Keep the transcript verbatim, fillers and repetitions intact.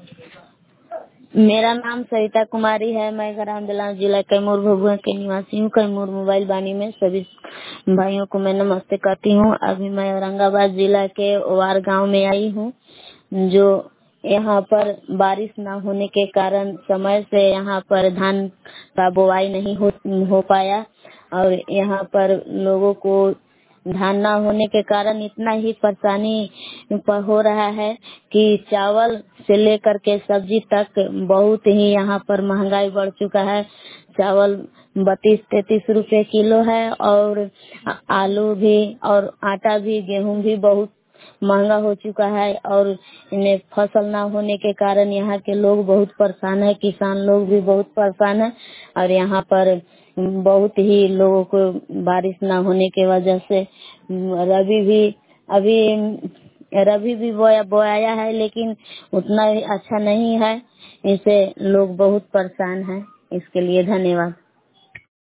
मेरा नाम सविता कुमारी है। मैं ग्राम बेलान जिला कैमूर भभुआ के निवासी हूँ। कैमूर मोबाइल बानी में सभी भाइयों को मैं नमस्ते कहती हूँ। अभी मैं औरंगाबाद जिला के ओवार गांव में आई हूँ, जो यहाँ पर बारिश न होने के कारण समय से यहाँ पर धान का बुआई नहीं हो, हो पाया और यहाँ पर लोगों को धान न होने के कारण इतना ही परेशानी हो रहा है कि चावल से लेकर के सब्जी तक बहुत ही यहाँ पर महंगाई बढ़ चुका है। चावल बत्तीस तैतीस रुपए किलो है और आलू भी और आटा भी, गेहूं भी बहुत महंगा हो चुका है और इन्हें फसल ना होने के कारण यहाँ के लोग बहुत परेशान है। किसान लोग भी बहुत परेशान है और यहाँ पर बहुत ही लोगों को बारिश ना होने के वजह से रबी भी अभी रबी भी बोया बोया है, लेकिन उतना ही अच्छा नहीं है। इससे लोग बहुत परेशान हैं। इसके लिए धन्यवाद।